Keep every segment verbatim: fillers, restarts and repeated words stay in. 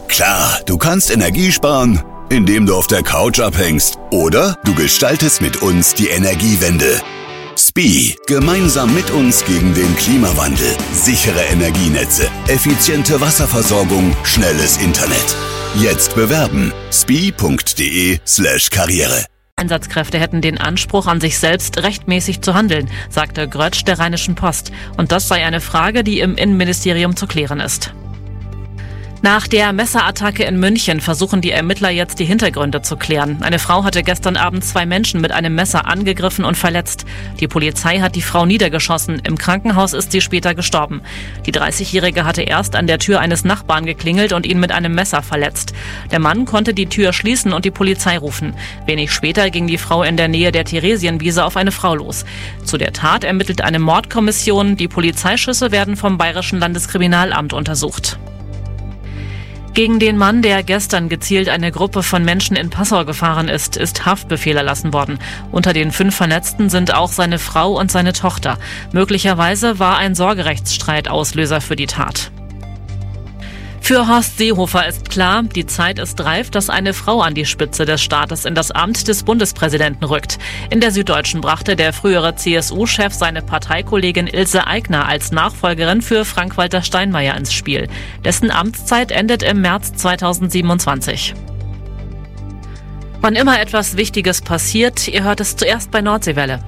Klar, du kannst Energie sparen, indem du auf der Couch abhängst. Oder du gestaltest mit uns die Energiewende. S P I, gemeinsam mit uns gegen den Klimawandel. Sichere Energienetze, effiziente Wasserversorgung, schnelles Internet. Jetzt bewerben. spi.de slash Karriere. Einsatzkräfte hätten den Anspruch an sich selbst, rechtmäßig zu handeln, sagte Grötsch der Rheinischen Post. Und das sei eine Frage, die im Innenministerium zu klären ist. Nach der Messerattacke in München versuchen die Ermittler jetzt die Hintergründe zu klären. Eine Frau hatte gestern Abend zwei Menschen mit einem Messer angegriffen und verletzt. Die Polizei hat die Frau niedergeschossen. Im Krankenhaus ist sie später gestorben. Die dreißigjährige hatte erst an der Tür eines Nachbarn geklingelt und ihn mit einem Messer verletzt. Der Mann konnte die Tür schließen und die Polizei rufen. Wenig später ging die Frau in der Nähe der Theresienwiese auf eine Frau los. Zu der Tat ermittelt eine Mordkommission. Die Polizeischüsse werden vom Bayerischen Landeskriminalamt untersucht. Gegen den Mann, der gestern gezielt eine Gruppe von Menschen in Passau gefahren ist, ist Haftbefehl erlassen worden. Unter den fünf Verletzten sind auch seine Frau und seine Tochter. Möglicherweise war ein Sorgerechtsstreit Auslöser für die Tat. Für Horst Seehofer ist klar, die Zeit ist reif, dass eine Frau an die Spitze des Staates in das Amt des Bundespräsidenten rückt. In der Süddeutschen brachte der frühere C S U-Chef seine Parteikollegin Ilse Aigner als Nachfolgerin für Frank-Walter Steinmeier ins Spiel. Dessen Amtszeit endet im März zweitausendsiebenundzwanzig. Wann immer etwas Wichtiges passiert, ihr hört es zuerst bei Nordseewelle.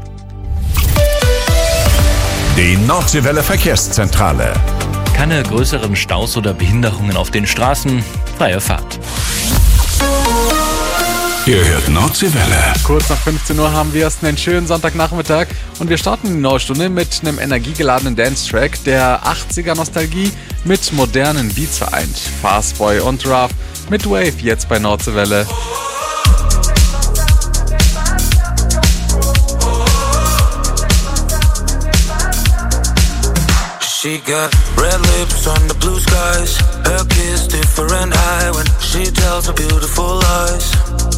Die Nordseewelle Verkehrszentrale. Keine größeren Staus oder Behinderungen auf den Straßen. Freie Fahrt. Ihr hört Nordseewelle. Kurz nach fünfzehn Uhr haben wir erst einen schönen Sonntagnachmittag und wir starten die neue Stunde mit einem energiegeladenen Dance-Track der achtziger-Nostalgie mit modernen Beats vereint. Fastboy und Rough mit Wave jetzt bei Nordseewelle. She got red lips on the blue skies. Her kiss different high when she tells her beautiful lies.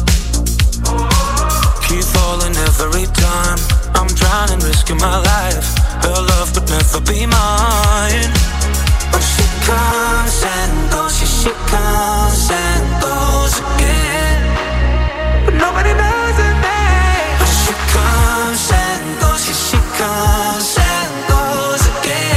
Keep falling every time I'm trying and risking my life. Her love could never be mine. But she comes and goes, she, she comes and goes again. But nobody knows her name. But she comes and goes, she, she comes and goes again.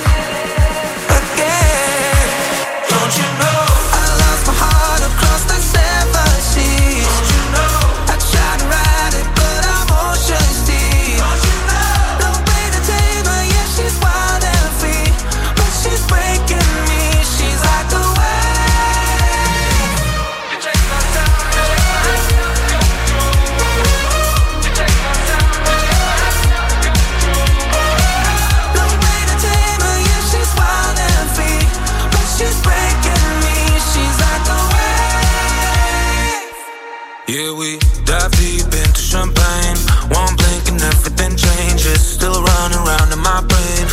Yeah, we dive deep into champagne. One blink and everything changes. Still running around in my brain.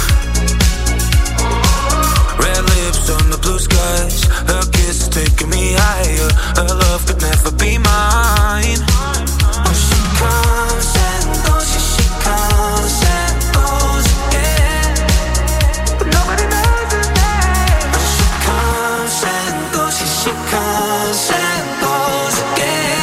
Red lips on the blue skies. Her kiss is taking me higher. Her love could never be mine. When she comes and goes, yeah, she comes and goes again. But nobody knows her name. When she comes and goes, yeah, she comes and goes again.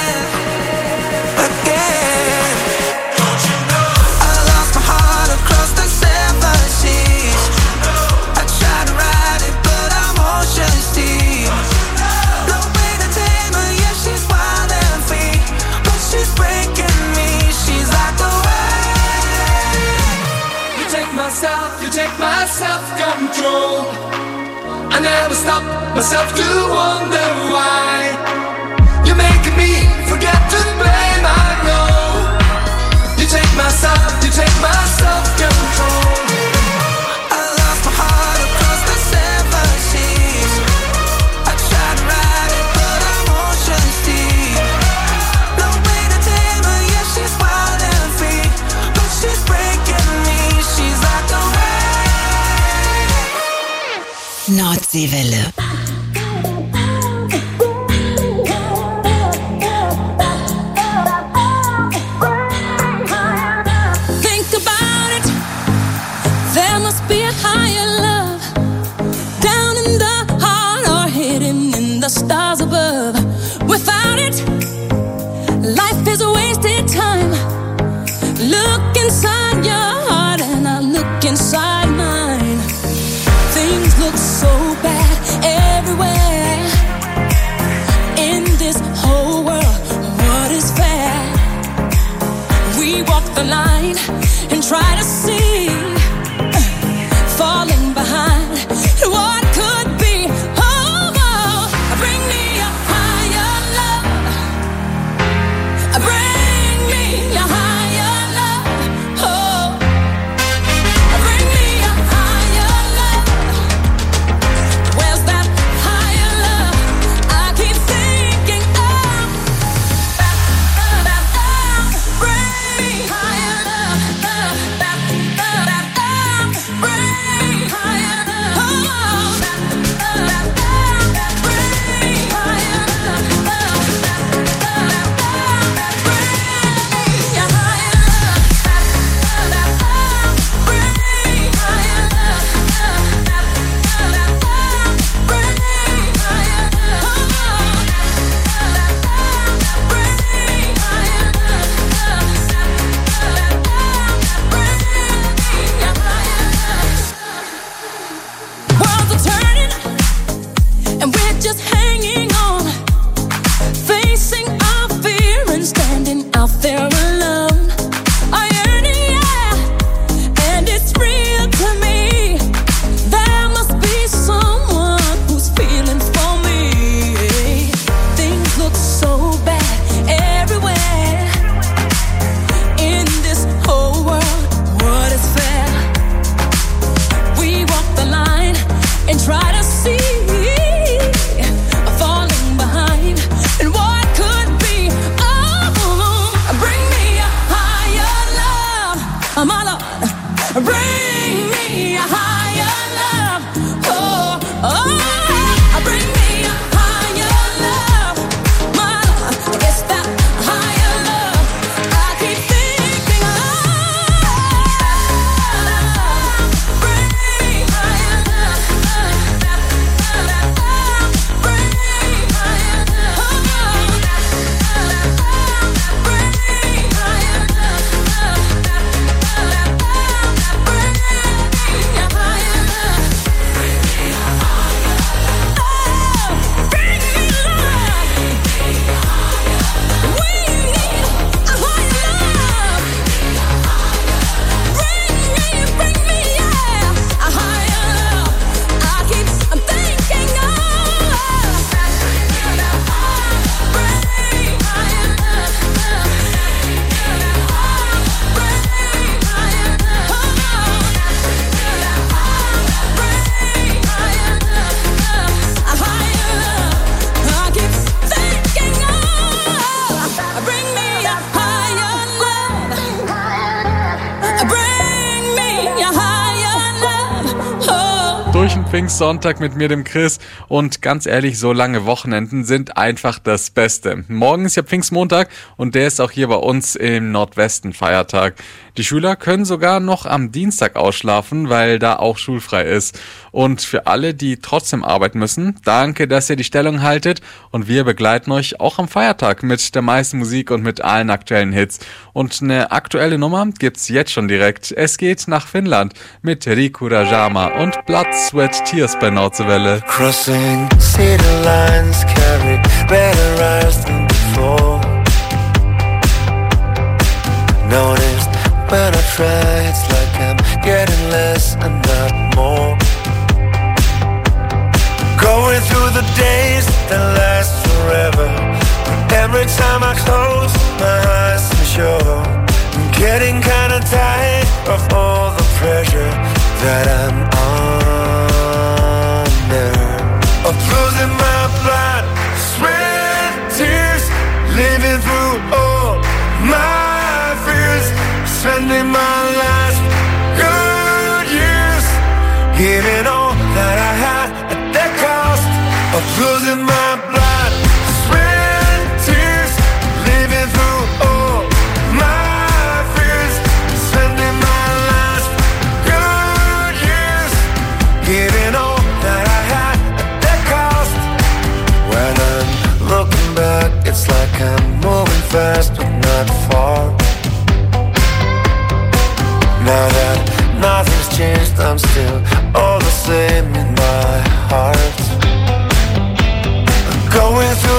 Self-control. I never stop myself to wonder why you're making me forget to blame. I know you take my self, you take my self-control. I lost my heart across the seven seas. I tried to ride it, but I'm ocean deep. No way to tame her, yeah, she's wild and free, but she's breaking me. She's like a Nordseewelle. Think about it. There must be a higher love down in the heart or hidden in and the stars above. Without it, life is a wasted time. Look inside your heart and I look inside mine. Things look so bad everywhere. In this whole world, what is fair? We walk the line and try to see, falling behind what could be. Oh, oh, bring me a higher love. Bring me a higher love. Oh, bring me a higher love. Where's that higher love? I keep thinking of. Bring me higher love. Bring me higher love. Worlds are turning, and we're just hanging on, facing our fear and standing out there alone. I yearn, yeah, and it's real to me. There must be someone who's feeling for me. Things look so bad everywhere. In this whole world, what is fair? We walk the line and try to see, falling behind and what could be. Oh, bring me a higher love, my Lord. Bring me a higher love. Oh, oh, bring me a higher love, my Lord. It's that higher love I keep thinking of. Bring me higher love. Bring me higher love. Bring me higher Durch den Pfingstsonntag mit mir, dem Chris. Und ganz ehrlich, so lange Wochenenden sind einfach das Beste. Morgen ist ja Pfingstmontag und der ist auch hier bei uns im Nordwesten Feiertag. Die Schüler können sogar noch am Dienstag ausschlafen, weil da auch schulfrei ist. Und für alle, die trotzdem arbeiten müssen, danke, dass ihr die Stellung haltet. Und wir begleiten euch auch am Feiertag mit der meisten Musik und mit allen aktuellen Hits. Und eine aktuelle Nummer gibt's jetzt schon direkt. Es geht nach Finnland mit Riku Rajama und Blood, Sweat, Tears bei Nordwelle. Crossing city lines, carry better eyes than before. Noticed when I try, it's like I'm getting less and not more. Going through the days that last forever. Every time I close my eyes, I'm sure I'm getting kinda tired of all the pressure that I'm under. Of losing my blood, sweat, tears, living through all my fears, spending my last good years, giving all that I had at the cost of losing my blood, sweat, tears, living through all my fears, spending my last good years, giving all that I had at the cost.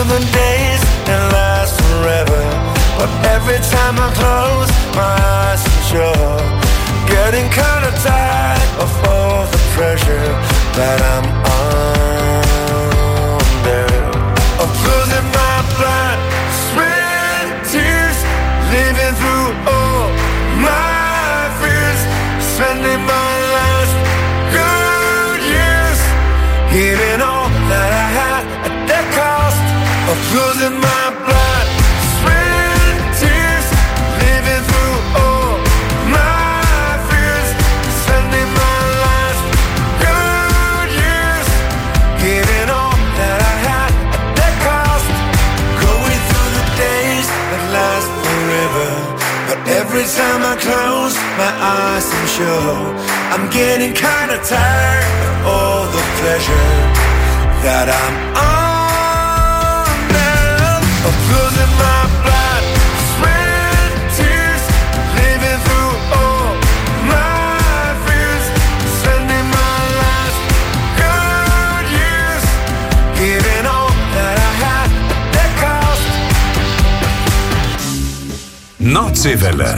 through the days that last forever, but every time I close my eyes I'm sure getting kinda tired of all the pressure that I'm under, of losing my blood, sweat, tears, living through all my fears, spending my last good years, giving all that I had at the cost of losing my blood, sweat, tears, living through all my fears, spending my last good years, giving all that I had at the cost, going through the days that last forever, but every time I close my eyes I'm sure I'm getting kinda tired of all the pleasure that I'm under, of losing my blood, sweat, tears, living through all my fears, spending my last good years, giving all that I had at the cost. Nordseewelle.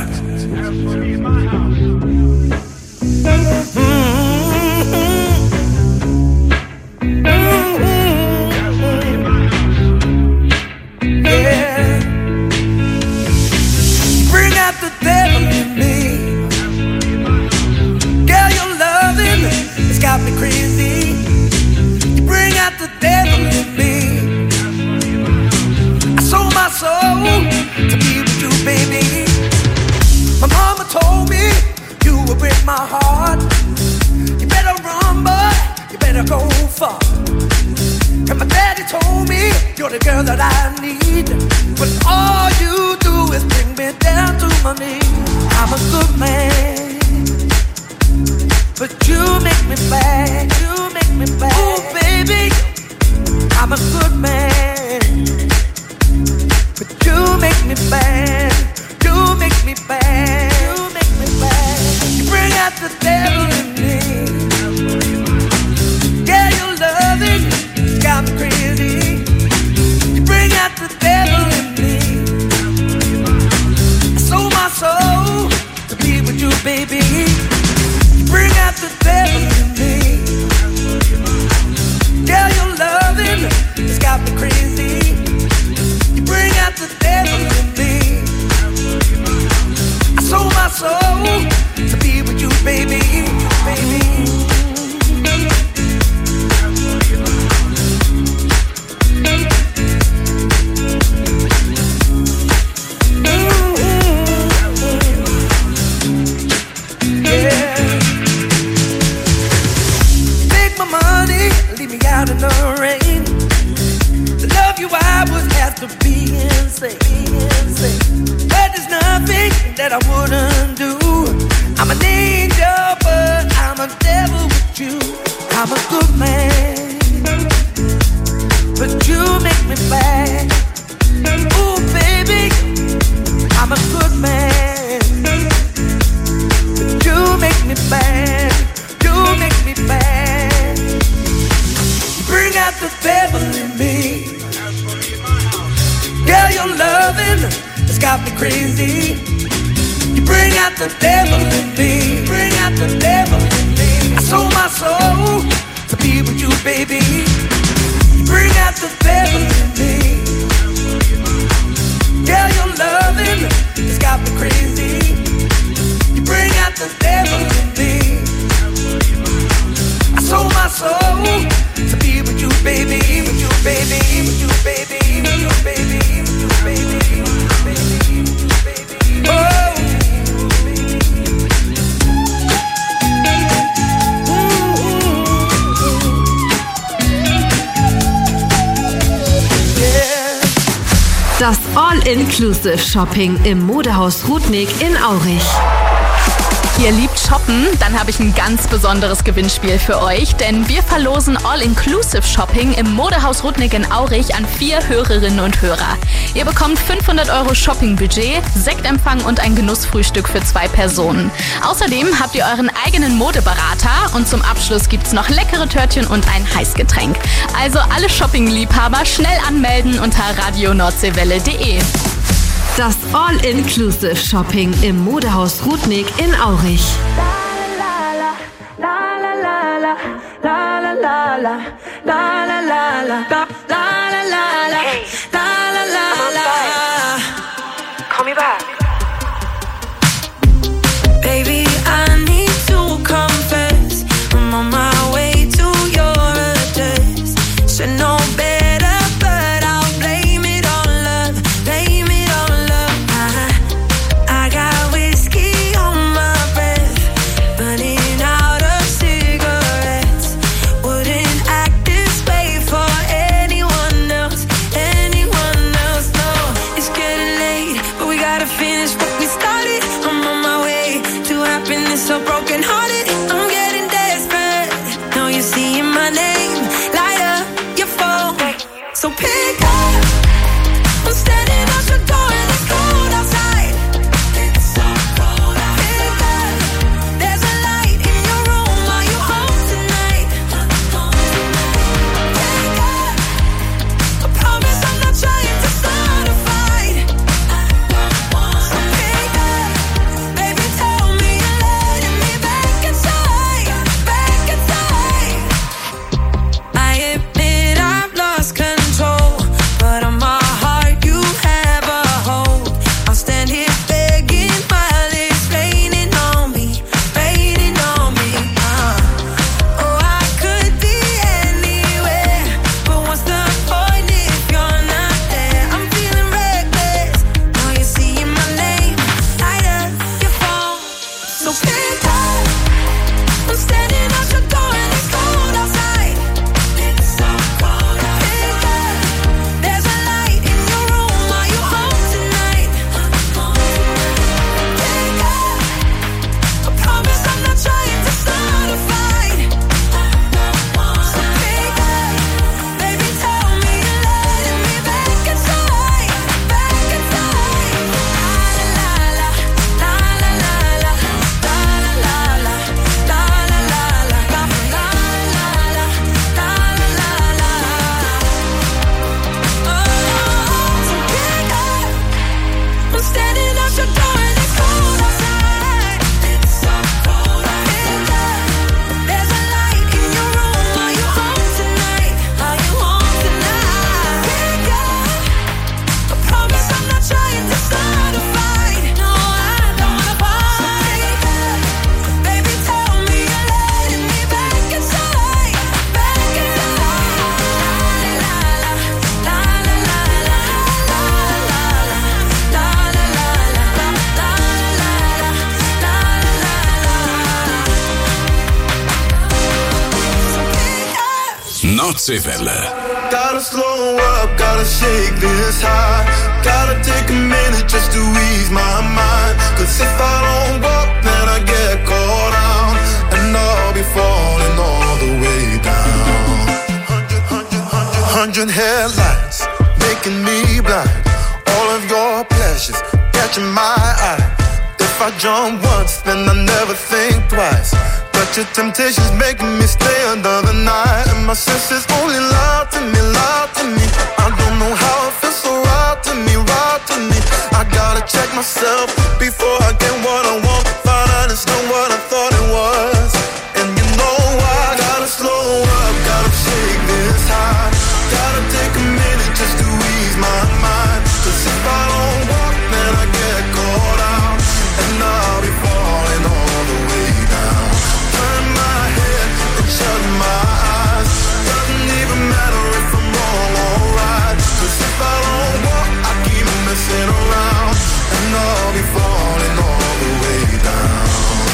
My heart, you better run, boy, you better go far. And my daddy told me you're the girl that I need, but all you do is bring me down to my knees. I'm a good man, but you make me bad, you make me bad. Oh baby, I'm a good man, but you make me bad, you make me bad, you make me bad. You bring out the devil in me. Yeah, your loving got me crazy. You bring out the devil in me. I sold my soul to be with you, baby. You bring out the devil in me. Yeah, your loving has got me crazy. You bring out the devil in me. I sold my soul to be with you, baby, baby. Yeah. Take my money, leave me out in the rain. To love you, I would have to be insane, insane. But there's nothing that I wouldn't do. I'm an angel, but I'm a devil with you. I'm a good man, but you make me bad. Ooh, baby, I'm a good man, but you make me bad. You make me bad. You bring out the devil in me. Girl, your loving has got me crazy. You bring out the devil in me. Bring out the devil in me. I sold my soul to be with you, baby. You bring out the devil in me. Yeah, your loving has got me crazy. You bring out the devil in me. I sold my soul to be with you, baby. With you, baby. With you, baby. With you, baby. With you, baby. With you, baby. With you, baby. Oh. Das All-Inclusive-Shopping im Modehaus Rudnick in Aurich. Ihr liebt shoppen? Dann habe ich ein ganz besonderes Gewinnspiel für euch, denn wir verlosen All-Inclusive-Shopping im Modehaus Rudnick in Aurich an vier Hörerinnen und Hörer. Ihr bekommt fünfhundert Euro Shopping-Budget, Sektempfang und ein Genussfrühstück für zwei Personen. Außerdem habt ihr euren eigenen Modeberater und zum Abschluss gibt's noch leckere Törtchen und ein Heißgetränk. Also alle Shopping-Liebhaber schnell anmelden unter radio nordseewelle punkt de. Das All-Inclusive-Shopping im Modehaus Rudnick in Aurich. Call me back. Baby, I need to confess, I'm on my way to your address. Should know better, but I'll blame it on love, blame it on love. I, I got whiskey on my breath, burning out of cigarettes. Wouldn't act this way for anyone else, anyone else. No, it's getting late, but we gotta finish what we started. I'm on my way to happiness, so broken hearted. I'm getting desperate. Now you're seeing my name, light up your phone. So pick up. I'm standing at your door and it's cold outside. It's so cold outside. Pick up. There's a light in your room. Are you home tonight? Pick up. I promise I'm not trying to start a fight. So pick up. Baby, tell me you're letting me back inside, back inside. I admit I've lost control, but on my heart you have a hold. I'll stand here begging while it's raining on me, raining on me. Uh. Oh, I could be anywhere, but what's the point if you're not there? I'm feeling reckless. Now you're seeing my name, light up your phone. So pick up. I'm standing at your door and it's cold outside. It's so cold outside. Pick up. There's a light in your room. Are you home tonight? Pick up. I promise I'm not trying to start a fight. So pick up. Baby, tell me you're letting me back inside, back inside. La la la, la la la la, la la la la, la la la la, la la la la, la la la la. Oh, so pick up. I'm standing at your door and it's cold outside. It's so cold outside. Pick up. There's a light in your room. Are you home tonight? Are you home tonight? Pick up. I promise I'm not trying to start a fight. No, I don't wanna fight. Pick up. Baby, tell me you're letting me back inside, back inside. La la la, la la la la, la la la, la la la la, la la la, la la la. Nordseewelle. Gotta slow up, gotta shake this high. Gotta take a minute just to ease my mind. Cause if I don't walk, then I get caught out. And I'll be falling all the way down. Hundred, hundred, hundred, hundred headlights making me blind. All of your pleasures catching my eye. If I jump once, then I never think twice. But your temptation's making me stay another night. And my senses only lie to me, lie to me. I don't know how it feels so right to me, right to me. I gotta check myself before I get what I want. Find out it's not what I thought it was. And you know I gotta slow up, gotta shake this high. Gotta take a minute just to ease my mind. Cause if I don't walk, then I get caught out. And I'll be falling all the way down. Turn my head and shut my eyes. Doesn't even matter if I'm wrong or right. Cause if I don't walk, I keep messing around. And I'll be falling all the way down.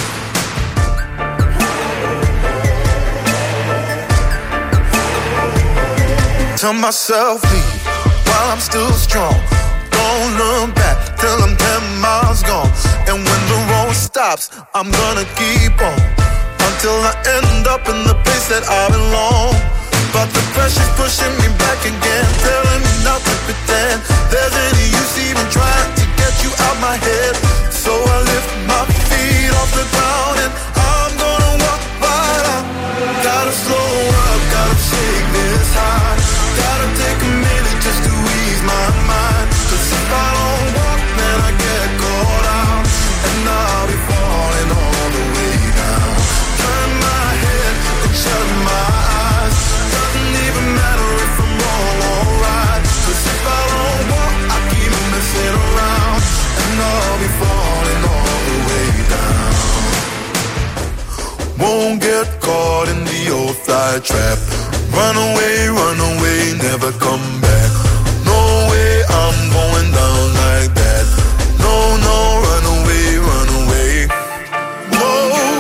Tell myself leave while I'm still strong. Don't look back till I'm ten miles gone. And when the road one stops, I'm gonna keep on until I end up in the place that I belong. But the pressure's pushing me back again, telling me not to pretend there's any use even trying to get you out my head. So I lift my feet off the ground and I'm gonna walk right out. Gotta slow up, gotta shake this high. Gotta take a minute just to ease my mind. Cause if I don't walk, then I get caught out, and I'll be falling all the way down. Turn my head and shut my eyes. Doesn't even matter if I'm wrong or right. Cause if I don't walk, I keep messing around, and I'll be falling all the way down. Won't get caught in the old fly trap. Run away, run away, never come back. No way, I'm going down like that. No, no, run away, run away. No,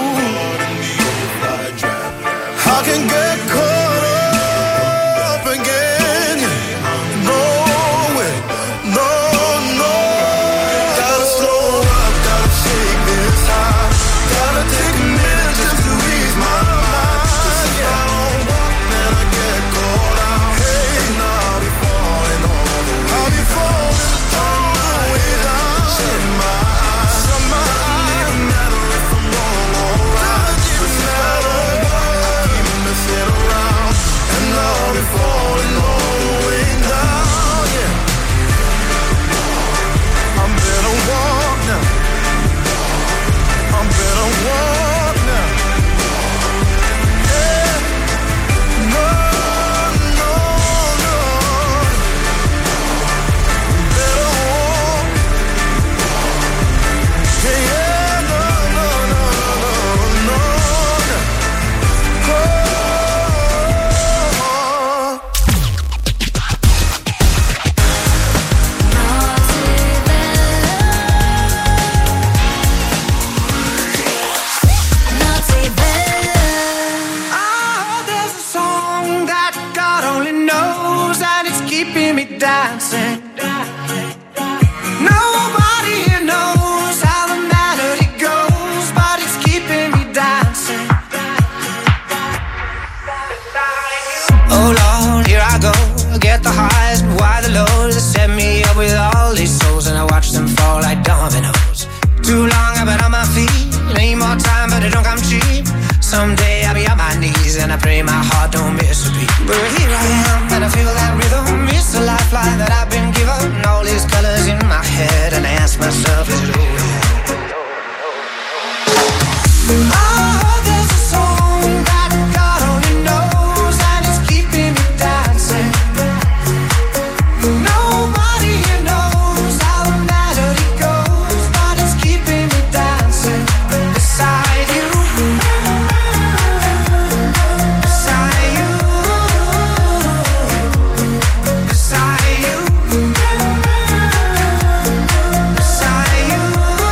I can get caught up again. No way, no, no. Gotta slow up, gotta shake this high. Gotta take a minute just to ease my mind. Cause if I don't walk, then I get caught out. Hey, and I'll be falling all the way. I'll be falling all the way down. Shut my eyes, shut my eyes. Doesn't even matter if I'm wrong or right. Cause if I don't walk, I keep messing around, and I'll be falling all the way down. Yeah, I'm better walk now. I'm better walk now. Yeah, no, no, no. Better walk. Yeah, yeah, no, no, no, no, no, no. Oh. Oh, there's a song that God only knows, and it's keeping me dancing. Nobody here knows how the melody goes, but it's keeping me dancing. Oh Lord, here I go, get the highs, but why the lows? They set me up with all these souls, and I watch them fall like dominoes. Too long I've been on my feet, need more time, but it don't come cheap. Someday I'll be on my knees, and I pray my heart don't miss a beat. But here I am, and I feel that rhythm. It's a lifeline that I've been given. All these colors in my head, and I ask myself, is it over yet? Oh, there's a song that God only knows, and it's keeping me dancing. Nobody here knows how the melody goes, but it's keeping me dancing. Beside you, beside you, beside you, beside you.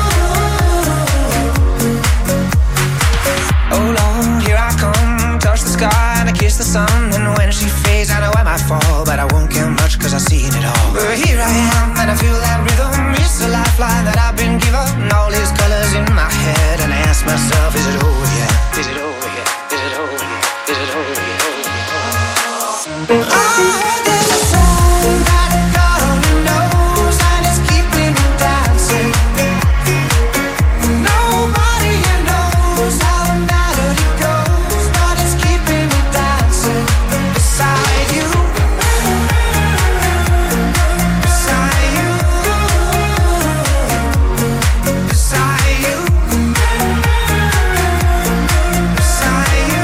Oh Lord, here I come, touch the sky and I kiss the sun. And when she fades, I know I might fall, but I won't care much cause I've seen it all. But here I am, and I feel that rhythm. It's a lifeline that I've been given. All these colors in my head, and I ask myself, is it over yet? Is it over yet? Is it over yet? Is it over yet? Oh, there's a song that God only knows, and it's keeping me dancing. Nobody here knows how the melody goes, but it's keeping me dancing. Beside you, beside you, beside you, beside you.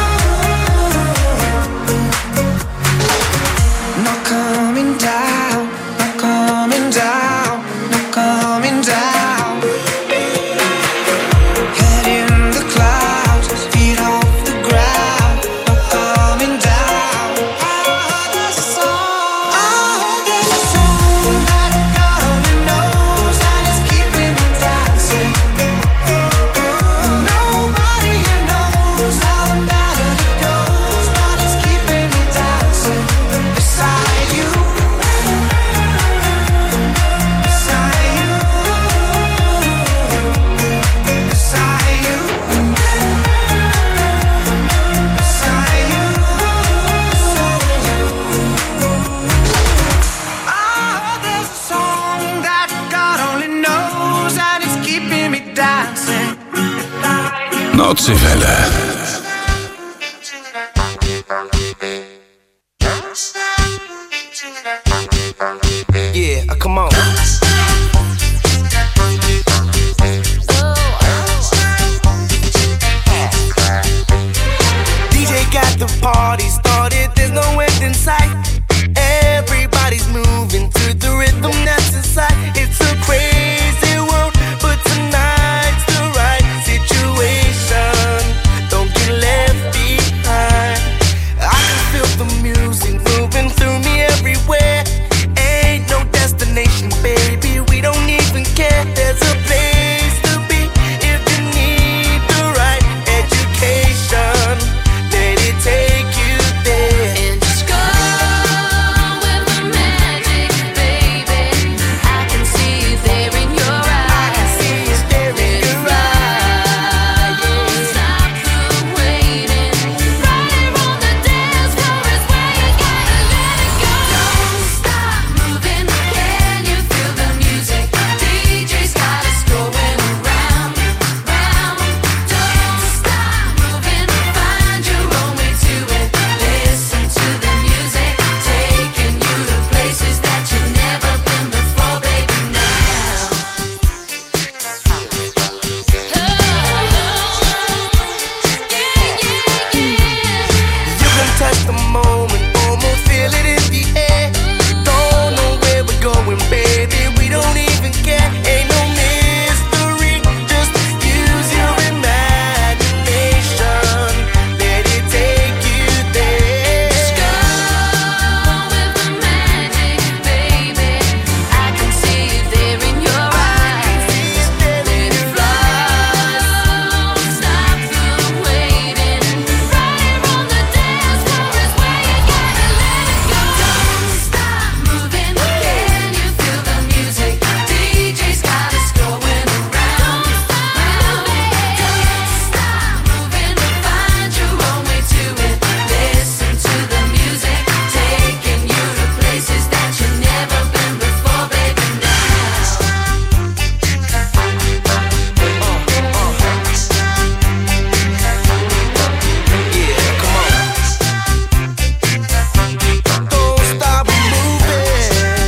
Not coming down, not coming down, not coming down. Head in the clouds, feet off the ground, not coming down. Oh, there's a song, oh, there's a song that God only knows, and it's keeping me dancing. Nobody here knows how the melody goes, but it's keeping me dancing. Beside you, beside you, beside you, beside you. Nordseewelle. Yeah, come on. D J got the party started, there's no end in sight. Everybody's moving to the rhythm that's inside. It's a crazy world, but tonight's the right situation. Don't get left behind. I can feel the music moving through me everywhere. Ain't no destination, baby, we don't even care. There's a place to be if you need the right education. Let it take you there. And just go with the magic, baby. I can see it there in your eyes. I can see it there in your eyes. Don't stop the waiting. Right here on the dance floor is where you gotta let it go. Don't stop moving. Can you feel the music? D J's got us going around, round. Don't stop moving. Find your own way to it. Listen to the music, taking you to places that you've never been before, baby. Now. You can touch the moment, almost feel it in the air. Don't know where we're going, baby, we don't even care. Ain't no mystery, just use your imagination. Let it take you there. Just go with the magic, baby. I can see it there in your eyes. Let it fly. Don't stop the waiting. Right here on the dance floor is where you gotta let it go. Don't stop moving. Can you feel the music? D J's got us going around, round. Don't stop moving. Find your own way to it. Listen to the music, taking you to places that you've never been before, baby. Now. Yeah, come on. Don't stop moving.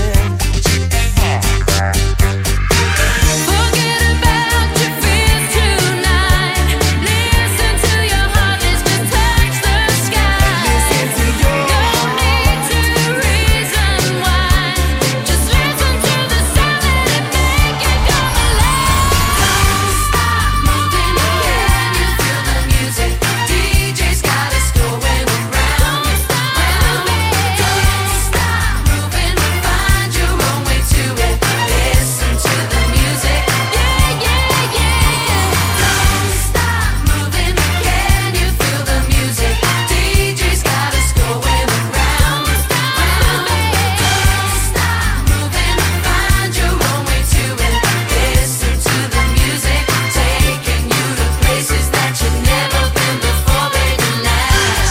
Forget about your fears tonight. Listen to your heart, let's just touch the sky. Listen to your No need to reason why. Just listen to the sound, let it make you come alive. Don't stop moving. Can you feel the music? D J's got us going around, round. Don't stop moving. Find your own way to it. Listen to the music. Yeah, yeah, yeah. Don't stop moving. Can you feel the music? D J's got us going around, round. Don't stop moving. Find your own way to it. Listen to the music, taking you to places that you've never been before, baby. Now.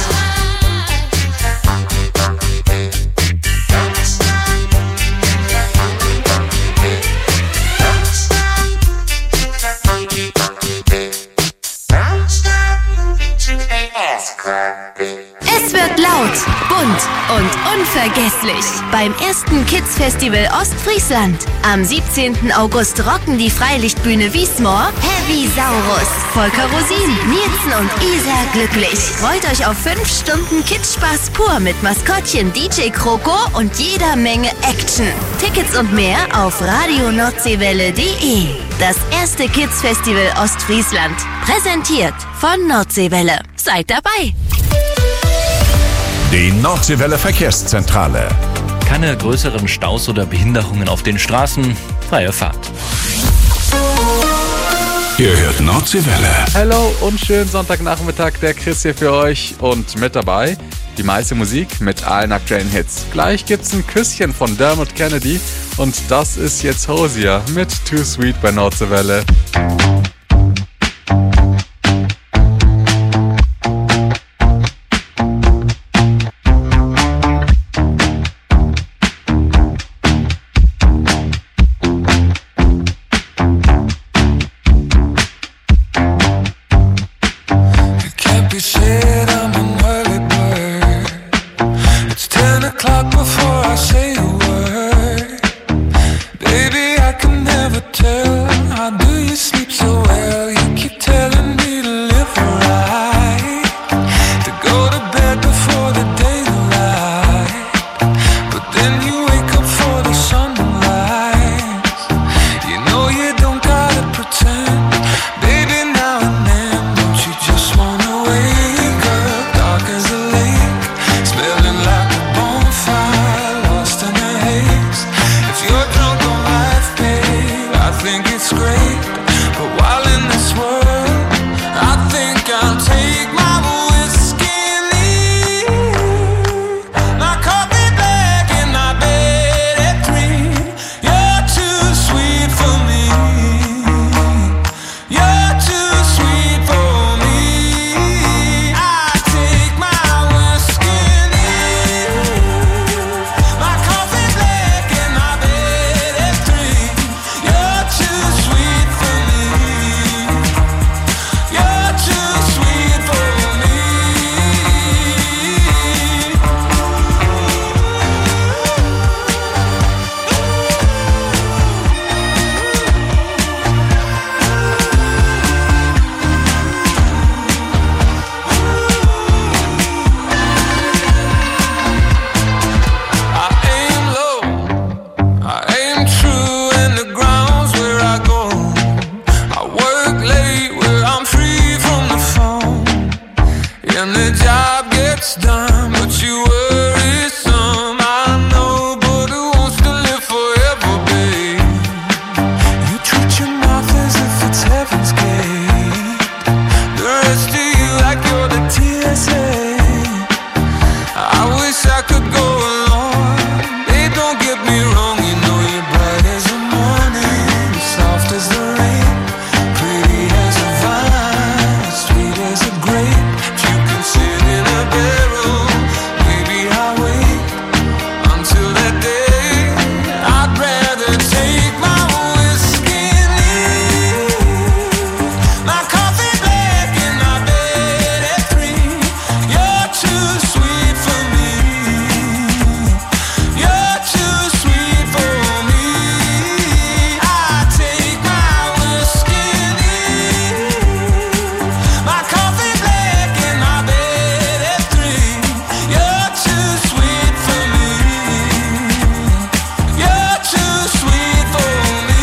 Es wird laut, bunt und unvergesslich beim ersten Kids Festival Ostfriesland. Am siebzehnten August rocken die Freilichtbühne Wiesmoor, Heavy Saurus, Volker Rosin, Nielsen und Isa glücklich. Freut euch auf fünf Stunden Kidspaß pur mit Maskottchen D J Kroko und jeder Menge Action. Tickets und mehr auf radio nordseewelle punkt de. Das erste Kids Festival Ostfriesland. Präsentiert von Nordseewelle. Seid dabei! Die Nordseewelle Verkehrszentrale. Keine größeren Staus oder Behinderungen auf den Straßen. Freie Fahrt. Ihr hört Nordseewelle. Hello und schönen Sonntagnachmittag, der Chris hier für euch und mit dabei die meiste Musik mit allen aktuellen Hits. Gleich gibt's ein Küsschen von Dermot Kennedy und das ist jetzt Hosier mit Too Sweet bei Nordseewelle. I say a word. Baby, I can never tell. How do you sleep so well? You keep telling me to live right, to go to bed before the daylight, but then you wake up for the sunrise. You know you don't gotta pretend. Baby, now and then, don't you just wanna wake up dark as a lake, smelling like a bonfire, lost in a haze. If you're drunk on life, babe, I think it's great. But while in this world, I think I'll take my whiskey and leave. My coffee black and my bed at three. You're too sweet for me. You're too sweet for me. I take my whiskey and leave. My coffee black and my bed at three. You're too sweet for me. You're too sweet for me. I aim low, I aim true, and the ground's where I go. I work late where I'm free from the phone, and the job gets done, but you worry some. I know, but who wants to live forever, babe? You treat your mouth as if it's heaven's gate. The rest of you like you're the T S A. I wish I could go along. Babe, don't get me wrong, you know you're bright as the morning, soft as the rain, pretty as a vine, sweet as a grape. If you can sit in a barrel, maybe I'll wait until that day. I'd rather take my whiskey and leave. My coffee black and my bed at three. You're too sweet for me. You're too sweet for me. I take my whiskey and leave. My coffee black and my bed at three. You're too sweet for me. You're too sweet for me.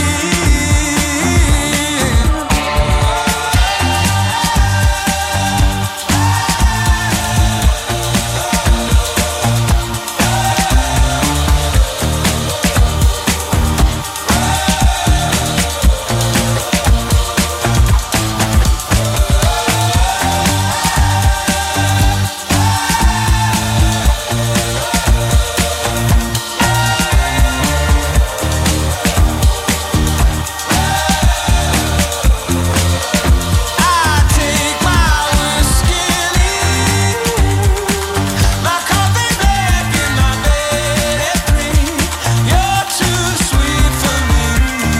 I take my whiskey and leave. My coffee black and my bed at three. You're too sweet for me.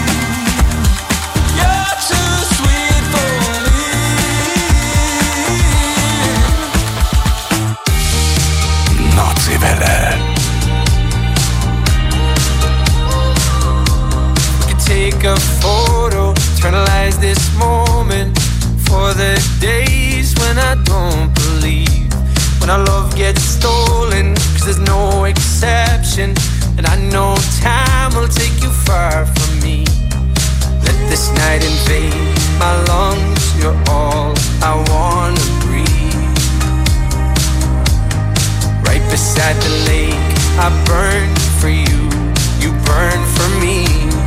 You're too sweet for me. Nordseewelle. We could take a photo, eternalize this moment for the days when I don't believe, when our love gets stolen, cause there's no exception, and I know time will take you far from me. Let this night invade my lungs, you're all I wanna breathe. Right beside the lake, I burn for you, you burn for me.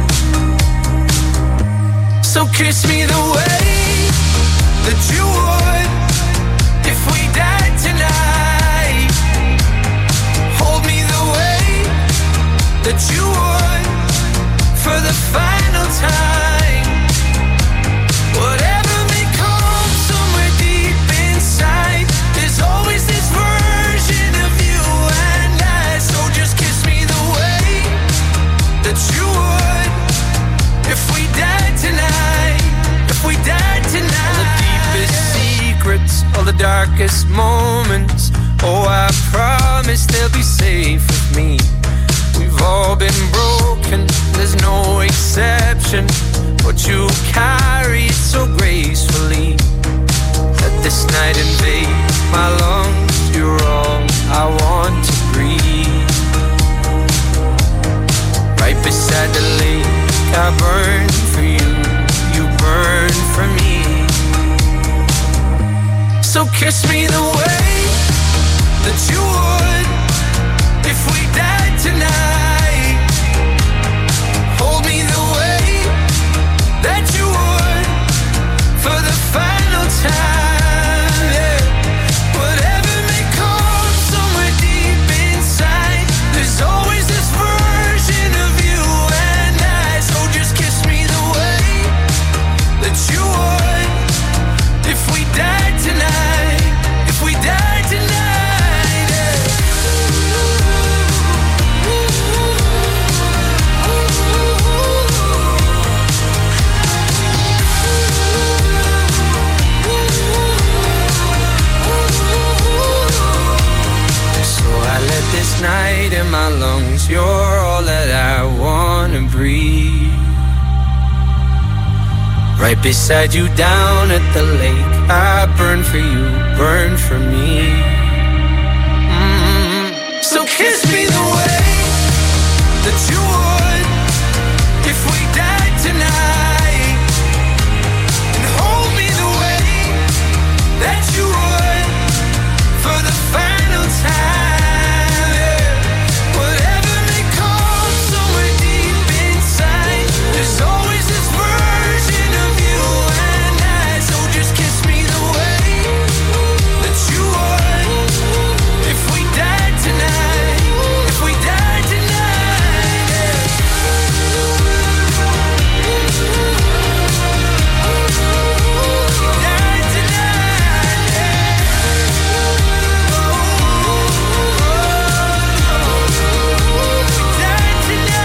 So kiss me the way that you would if we died tonight. Hold me the way that you would for the final time. Whatever may come somewhere deep inside, there's always this version of you and I. So just kiss me the way that you would if we died tonight. If we died tonight. All the deepest secrets, all the darkest moments, oh, I promise they'll be safe with me. ocean, but you carry it so gracefully. Let this night invade my lungs. You're all I want to breathe. Right beside the lake, I burn for you, you burn for me. So kiss me the way that you would if we died tonight. Hold me the way that you would for the final time, yeah. Whatever may come somewhere deep inside, there's always this version of you and I. So just kiss me the way that you would if we died tonight, if we died tonight, yeah. So I let this night in my lungs, you're all that I wanna breathe. Right beside you down at the lake, I burn for you, burn for me. Mm-hmm. So kiss me the way that you would if we died tonight, and hold me the way that you would for the final time, yeah. Whatever may come somewhere deep inside, there's always this version of you and I. So just kiss me the way that you would if we died tonight, if we died tonight, yeah. Died tonight, yeah. Died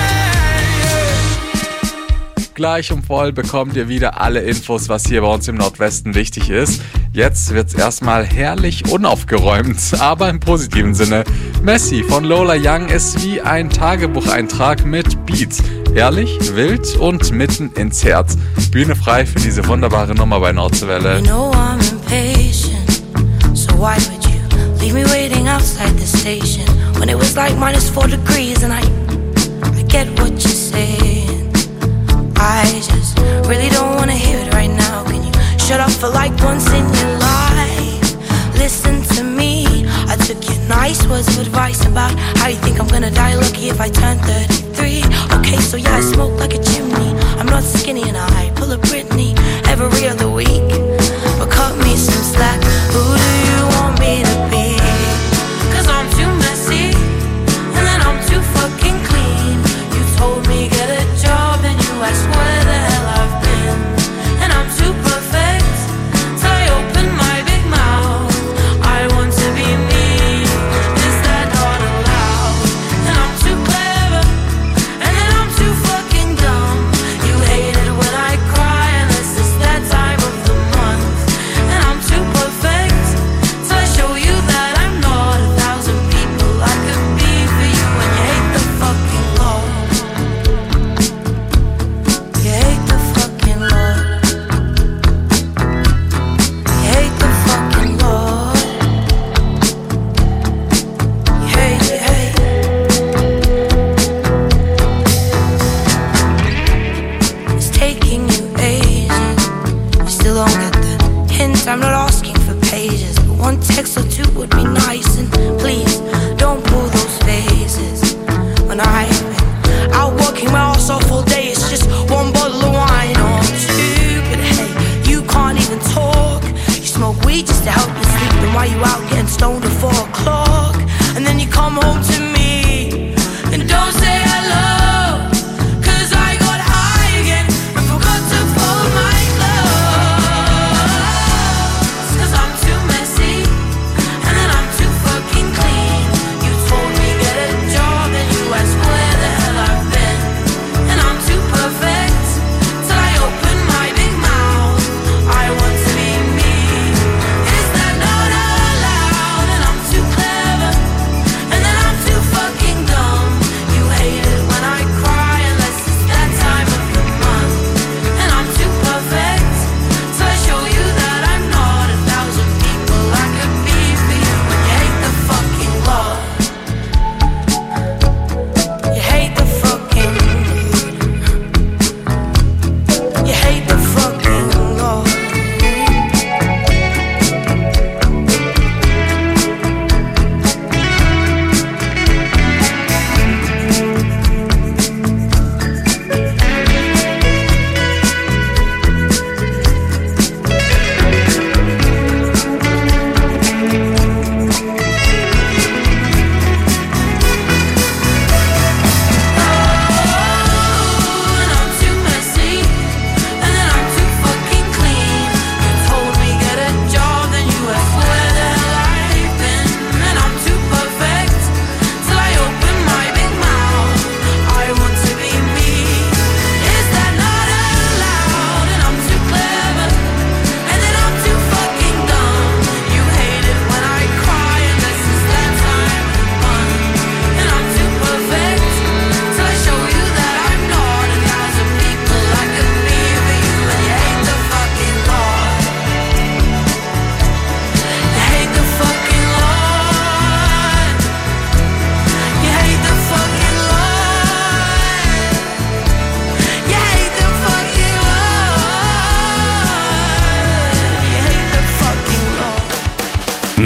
tonight, yeah. Gleich um voll bekommt ihr wieder alle Infos, was hier bei uns im Nordwesten wichtig ist. Jetzt wird's erstmal herrlich unaufgeräumt, aber im positiven Sinne. Messi von Lola Young ist wie ein Tagebucheintrag mit Beats. Herrlich, wild und mitten ins Herz. Bühne frei für diese wunderbare Nummer bei Nordwelle. You know I'm impatient, so why would you leave me waiting outside the station when it was like minus four degrees and I, I get what you're saying. I just really don't wanna hear it right now. Can you shut up for like once in your life? Listen to me, I took your nice words of advice about how you think I'm gonna die lucky if I turn thirty-three. Okay, so yeah, I smoke like a chimney, I'm not skinny and I pull a Britney every other week. But cut me some slack, who do you want me to be? Cause I'm too messy, and then I'm too fucking clean. You told me get a job and you asked where the hell I've been. And I'm too perfect till I open my big mouth. I want to be me, is that not allowed? And I'm too clever, and then I'm too fucking dumb. You hate it when I cry unless it's that time of the month. And I'm too perfect till I show you that I'm not a thousand people I could be for you. And you hate the fucking Lord, you hate the fucking Lord, you hate the fucking Lord, you hate, you hate. It's taking you ages, you still don't get the hint. I'm not asking for pages, but one text or two would be nice. And please, don't pull those phases. When I've been out working my ass off all day, it's just one bottle of wine or two. But hey, you can't even talk. You smoke weed just to help you sleep. Then why you out getting stoned at four o'clock? And then you come home to me and don't say hello. Cause I got high again and forgot to fold my clothes. Cause I'm too messy, and then I'm too fucking clean. You told me get a job and you asked where the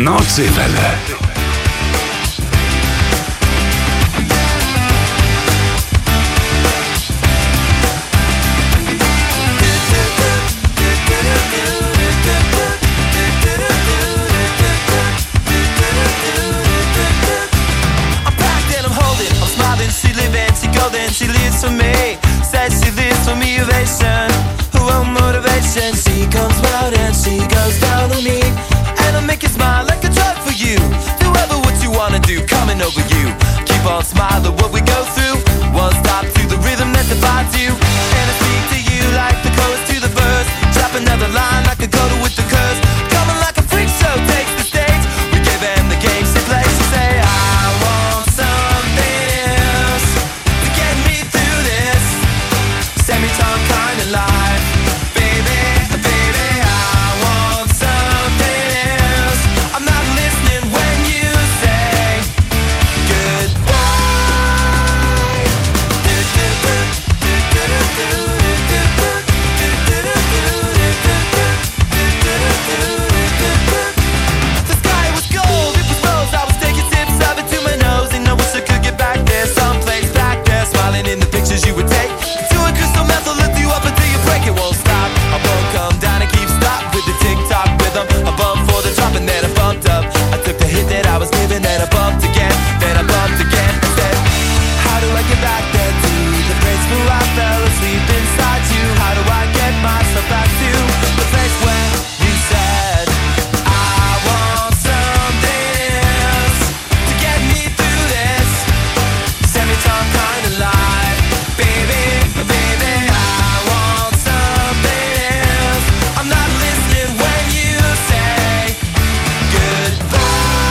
Nordseewelle. She lives for me, says she lives for me, ovation, her own motivation. She comes out and she goes down on me, and I make you smile like a drug for you. Do ever what you wanna do, coming over you. Keep on smiling what we go through. One stop to the rhythm that divides you, and I speak to you like the chorus to the verse. Drop another line like a coda with the curse. Coming like a freak show takes the stage. We give them the game she plays. She say I want something else to get me through this semi-time kind of life, baby, baby. I want something else. I'm not listening when you say goodbye. The sky was gold, it was rose. I was taking sips of it to my nose, and I wish I could get back there, someplace back there, smiling in the pictures you would take. To a crystal method, lift you up until you break. It won't stop. I won't come down and keep stop with the tick-tock rhythm. I bumped for the drop and then I bumped up. I took the hit that I was giving, then I bumped again, then I bumped again. I said, how do I get back there to the place where I fell asleep inside you? How do I get myself back to the place where you said I want something else to get me through this semi-time kind of life, baby, baby. I want something else. I'm not listening when you say goodbye.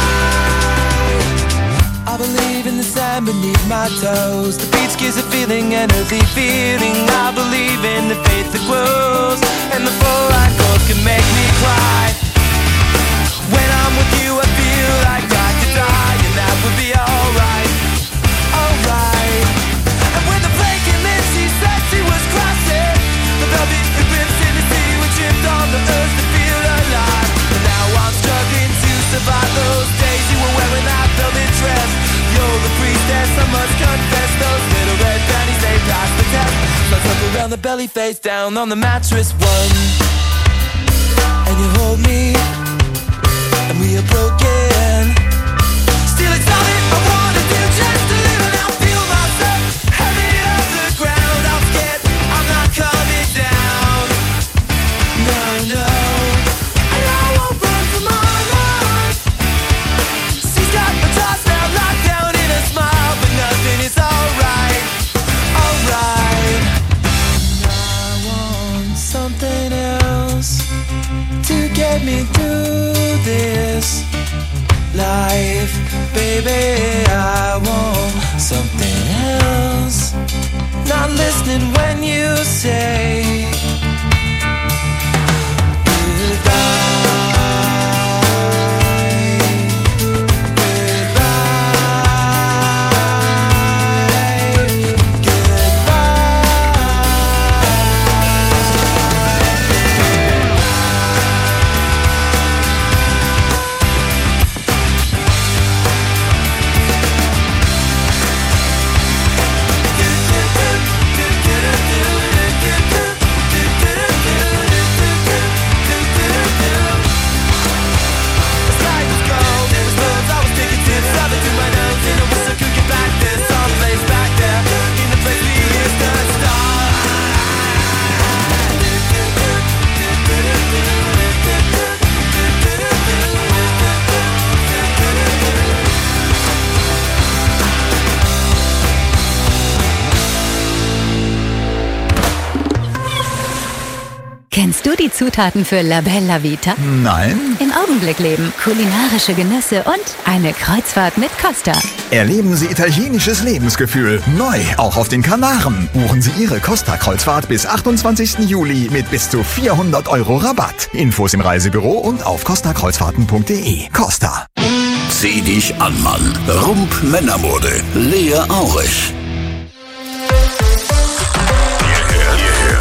I believe in the sand beneath my toes. The beach gives a feeling, an earthly feeling. I believe in the faith that grows, and the four-eyed ghost can make me cry. When I'm with you, I feel like I could die, and that would be alright, alright. And when the plane came in, she said she was crossing the velvet ribbons in the sea. We tripped on the earth to feel alive, and now I'm struggling to survive those days you were wearing that velvet dress. You're the priestess, I must confess. Those little red panties, they passed the test. So I tuck around the belly, face down on the mattress one, and you hold me, and we are broken. Still it's all that I wanna do, just to live and I'll feel myself heavy off the ground. I'm scared I'm not coming down. No, no. And I won't run from my life. She's got my thoughts now locked down in a smile, but nothing is alright, alright. And I want something else to get me through this life, baby. I want something else. Not listening when you say Kennst du die Zutaten für La Bella Vita? Nein. Im Augenblick leben, kulinarische Genüsse und eine Kreuzfahrt mit Costa. Erleben Sie italienisches Lebensgefühl. Neu, auch auf den Kanaren. Buchen Sie Ihre Costa-Kreuzfahrt bis achtundzwanzigsten Juli mit bis zu vierhundert Euro Rabatt. Infos im Reisebüro und auf costa kreuzfahrten punkt de. Costa. Zieh dich an, Mann. Rump Männermode. Lea Aurich.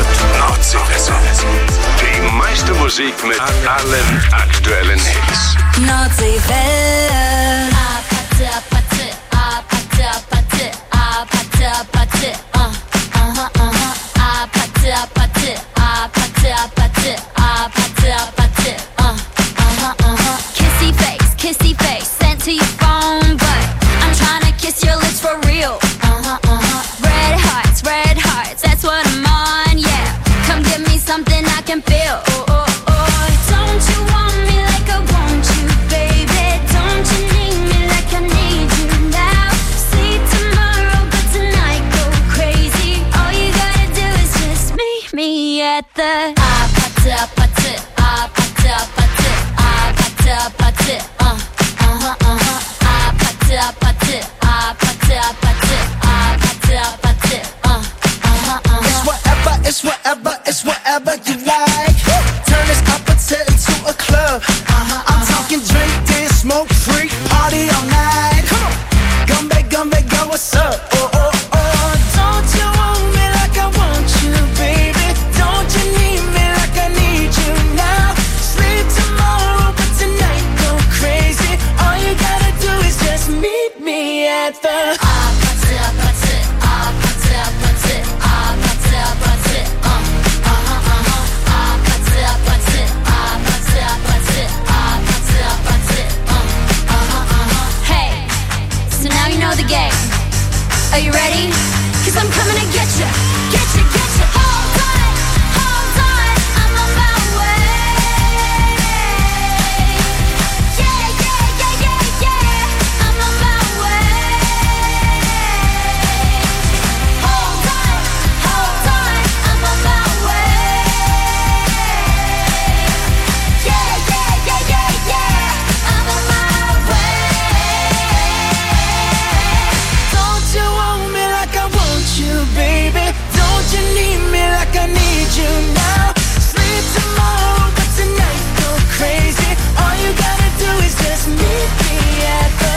Die meiste Musik mit allen aktuellen Hits. Nordseewelle. Apate, apate, apate, apate, apate, apate, uh, aha, aha. Apate, apate, apate, apate, apate, apate, uh, aha, aha. Kissy face, kissy face, sent to your phone, but I'm tryna kiss your lips for real. Uh-huh, uh-huh. Red hearts, red hearts, that's what I'm on, yeah. Come give me something I can feel. Oh, oh, oh. Don't you want me like I want you, baby? Don't you need me like I need you now? See tomorrow, but tonight go crazy. All you gotta do is just meet me at the apate, apate, apate, apate, apate, apate, uh, uh-huh, uh-huh. Apate, apate, apate, apate, apate, apate, uh, uh-huh, uh-huh. It's whatever, it's whatever, it's whatever you like. Turn this appetite into a club. Uh-huh, I'm talking drink, dance, smoke, freak, party all night. Come on, Gumbe, Gumbe, go, what's up? Oh, oh, oh. Don't you want me like I want you, baby? Don't you need me like I need you now? Sleep tomorrow, but tonight go crazy. All you gotta do is just meet me at the apate, apate, apate, apate, apate, apate, uh, uh-huh, uh-huh. Apate, apate, apate, apate, apate, apate, uh, uh-huh, uh-huh. Hey, so now you know the game. Are you ready? 'Cause I'm coming to get you, get you, get you. Hold on, hold on, I'm on my way. Yeah, yeah, yeah, yeah, yeah, I'm on my way. Hold on, hold on, I'm on my way. Yeah, yeah, yeah, yeah, yeah, I'm on my way. Don't you want me like I want you, baby? Don't you need me like I need you now? Sleep tomorrow, but tonight go crazy. All you gotta do is just meet me at the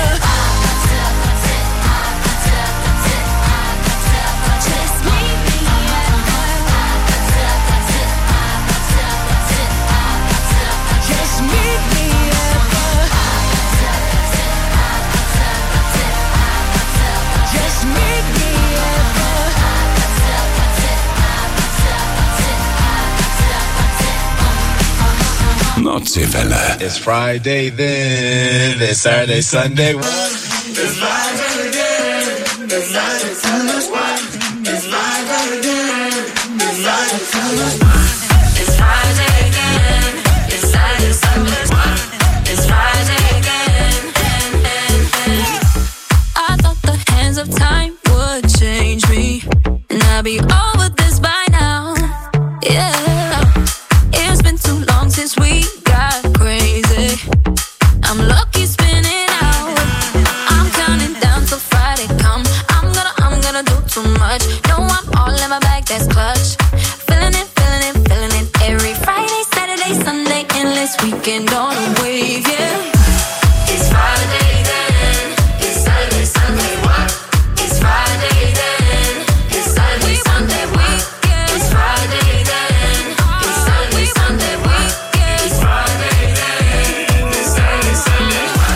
Just meet me at Just meet me at the Just meet me at Nordseewelle. It's Friday then, it's Saturday, Sunday. It's live again. It's Friday, Sunday. It's live again. It's live It's Friday again. It's Saturday, Sunday. It's Friday again. I thought the hands of time would change me, and I'd be over this by now. Yeah, it's been too long since we got crazy. I'm lucky spinning out. I'm counting down till Friday come. I'm gonna, I'm gonna do too much. No, I'm all in my bag, that's clutch. Feeling it, feeling it, feeling it. Every Friday, Saturday, Sunday, endless weekend on a wave, yeah. It's Friday then. It's Saturday, Sunday, what? It's Friday then. It's Saturday, Sunday, what? It's Friday then. It's Saturday, Sunday, what? It's Friday then. It's Saturday, Sunday, what?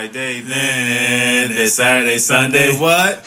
Friday, then it's Saturday, Sunday, what?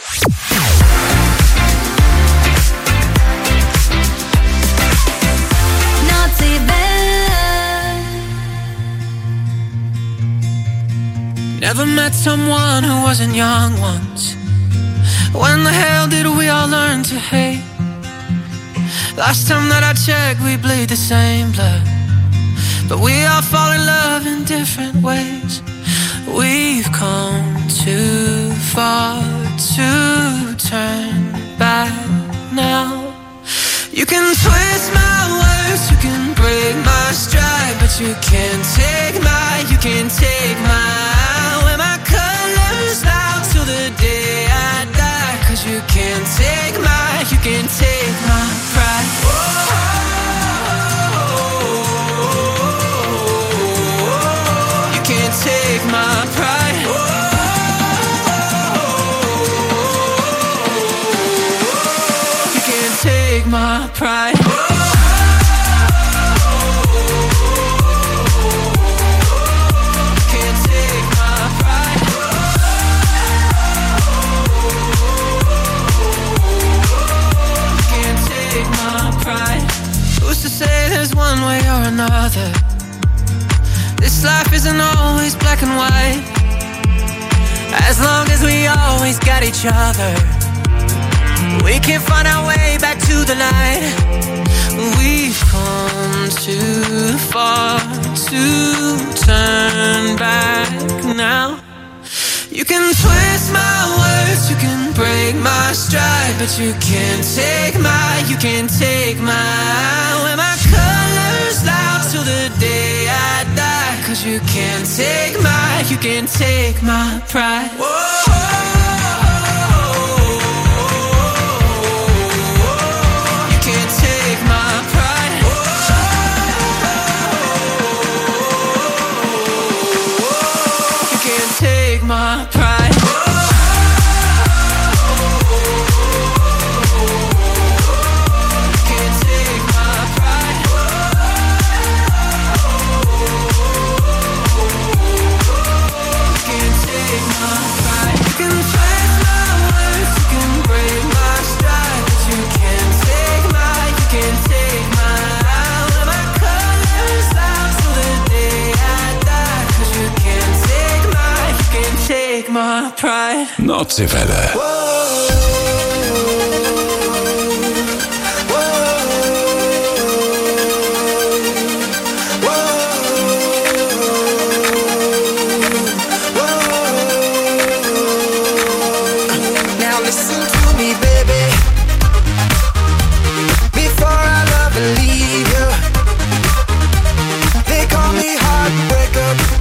Never met someone who wasn't young once. When the hell did we all learn to hate? Last time that I checked, we bleed the same blood, but we all fall in love in different ways. We've come too far to turn back now. You can twist my words, you can break my stride, but you can't take my, you can't take my, wear my colors out till the day I die. Cause you can't take my, you can't take my pride. You can't take my pride. You can't take my pride. Who's to say there's one way or another? This life isn't always black and white. As long as we always got each other, we can find our way back to the light. We've come too far to turn back now. You can twist my words, you can break my stride, but you can't take my, you can't take my, wear my colors loud till the day I die. Cause you can't take my, you can't take my pride. You can't take my pride. You can't take my pride. My pride. Nordseewelle. Now listen to me, baby. Before I love and leave you, they call me heartbreaker.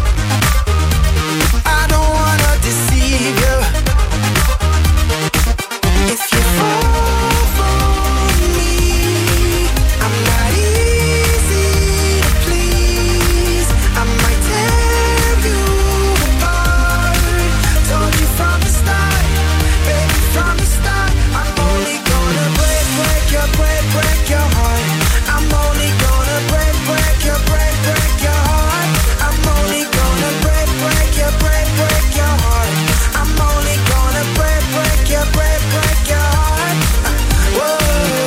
If you fall for me, I'm not easy to please. I might tear you apart. Told you from the start, baby, from the start. I'm only gonna break, break your, break, break your heart. I'm only gonna break, break your, break, break your heart. I'm only gonna break, break your, break, break your heart. I'm only gonna break, break your, break, break your heart. Whoa,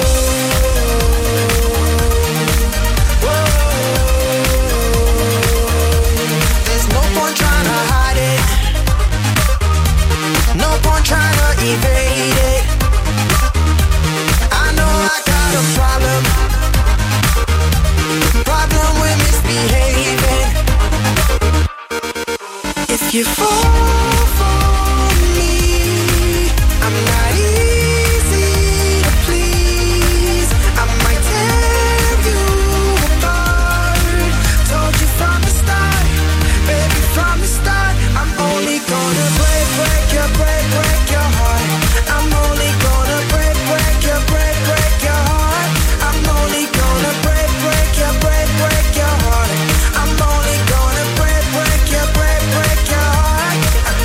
whoa. There's no point trying to hide it. No point trying to evade it. I know I got a problem. Problem with misbehaving. If you fall for me, I'm not easy to please. I might tear you apart. Told you from the start, baby, from the start. I'm only gonna break, break your, break, break your heart. I'm only gonna break, break your, break, break your heart. I'm only gonna break, break your, break, break your heart. I'm only gonna break, break your, break, break your heart.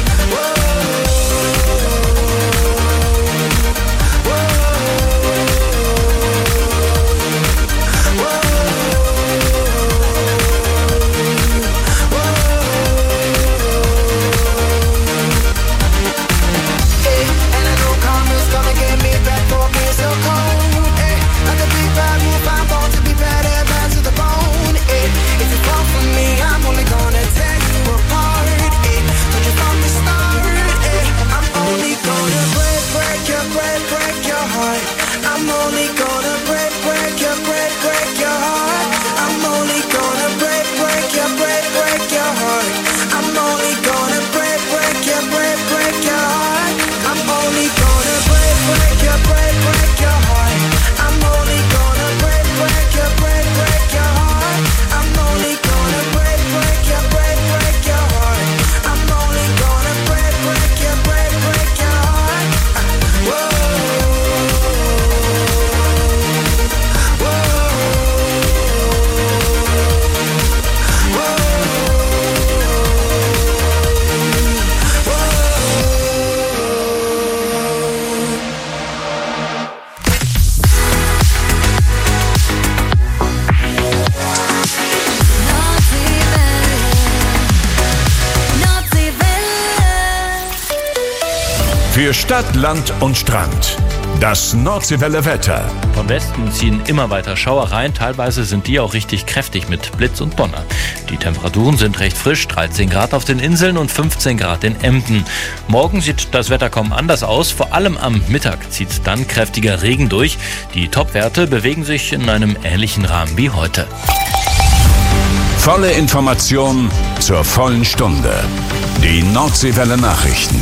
Für Stadt, Land und Strand. Das Nordseewelle Wetter. Vom Westen ziehen immer weiter Schauer rein. Teilweise sind die auch richtig kräftig mit Blitz und Donner. Die Temperaturen sind recht frisch. dreizehn Grad auf den Inseln und fünfzehn Grad in Emden. Morgen sieht das Wetter kaum anders aus. Vor allem am Mittag zieht dann kräftiger Regen durch. Die Topwerte bewegen sich in einem ähnlichen Rahmen wie heute. Volle Information zur vollen Stunde. Die Nordseewelle Nachrichten.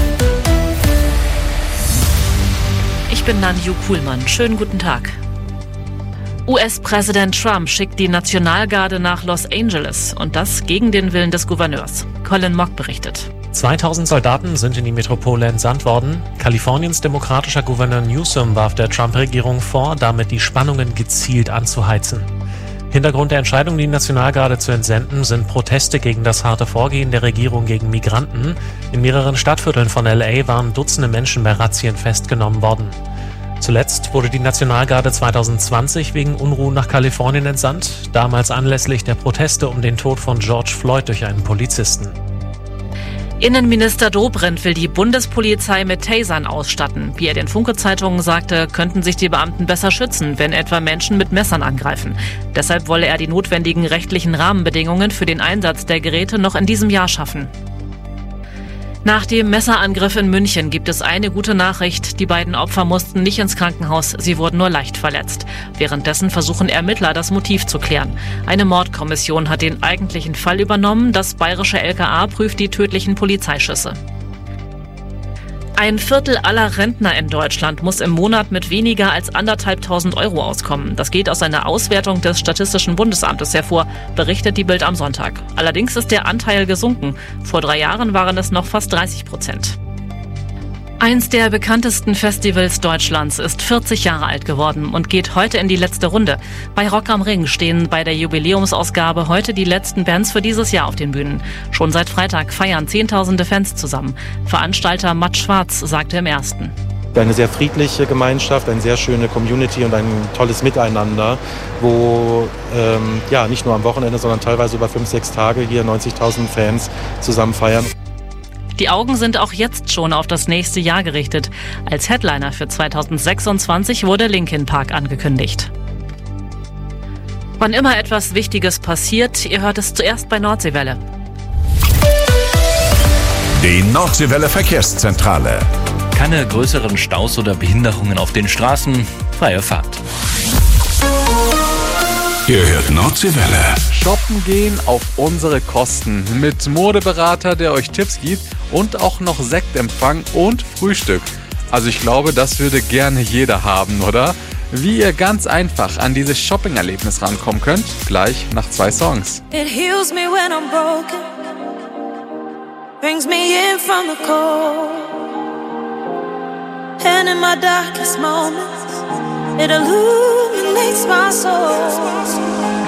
Ich bin Nanju Kuhlmann. Schönen guten Tag. U S-Präsident Trump schickt die Nationalgarde nach Los Angeles und das gegen den Willen des Gouverneurs. Colin Mock berichtet. zweitausend Soldaten sind in die Metropole entsandt worden. Kaliforniens demokratischer Gouverneur Newsom warf der Trump-Regierung vor, damit die Spannungen gezielt anzuheizen. Hintergrund der Entscheidung, die Nationalgarde zu entsenden, sind Proteste gegen das harte Vorgehen der Regierung gegen Migranten. In mehreren Stadtvierteln von L A waren Dutzende Menschen bei Razzien festgenommen worden. Zuletzt wurde die Nationalgarde zwanzig zwanzig wegen Unruhen nach Kalifornien entsandt, damals anlässlich der Proteste um den Tod von George Floyd durch einen Polizisten. Innenminister Dobrindt will die Bundespolizei mit Tasern ausstatten. Wie er den Funke-Zeitungen sagte, könnten sich die Beamten besser schützen, wenn etwa Menschen mit Messern angreifen. Deshalb wolle er die notwendigen rechtlichen Rahmenbedingungen für den Einsatz der Geräte noch in diesem Jahr schaffen. Nach dem Messerangriff in München gibt es eine gute Nachricht. Die beiden Opfer mussten nicht ins Krankenhaus, sie wurden nur leicht verletzt. Währenddessen versuchen Ermittler, das Motiv zu klären. Eine Mordkommission hat den eigentlichen Fall übernommen. Das bayerische L K A prüft die tödlichen Polizeischüsse. Ein Viertel aller Rentner in Deutschland muss im Monat mit weniger als anderthalbtausend Euro auskommen. Das geht aus einer Auswertung des Statistischen Bundesamtes hervor, berichtet die Bild am Sonntag. Allerdings ist der Anteil gesunken. Vor drei Jahren waren es noch fast dreißig Prozent. Eins der bekanntesten Festivals Deutschlands ist vierzig Jahre alt geworden und geht heute in die letzte Runde. Bei Rock am Ring stehen bei der Jubiläumsausgabe heute die letzten Bands für dieses Jahr auf den Bühnen. Schon seit Freitag feiern Zehntausende Fans zusammen. Veranstalter Matt Schwarz sagte im Ersten: Eine sehr friedliche Gemeinschaft, eine sehr schöne Community und ein tolles Miteinander, wo ähm, ja, nicht nur am Wochenende, sondern teilweise über fünf, sechs Tage hier neunzigtausend Fans zusammen feiern. Die Augen sind auch jetzt schon auf das nächste Jahr gerichtet. Als Headliner für zweitausendsechsundzwanzig wurde Linkin Park angekündigt. Wann immer etwas Wichtiges passiert, ihr hört es zuerst bei Nordseewelle. Die Nordseewelle Verkehrszentrale. Keine größeren Staus oder Behinderungen auf den Straßen. Freie Fahrt. Ihr hört Nordseewelle. Shoppen gehen auf unsere Kosten. Mit Modeberater, der euch Tipps gibt und auch noch Sektempfang und Frühstück. Also ich glaube, das würde gerne jeder haben, oder? Wie ihr ganz einfach an dieses Shopping-Erlebnis rankommen könnt, gleich nach zwei Songs. It heals me when I'm broken, brings me in from the cold, and in my darkest moments it illuminates my soul.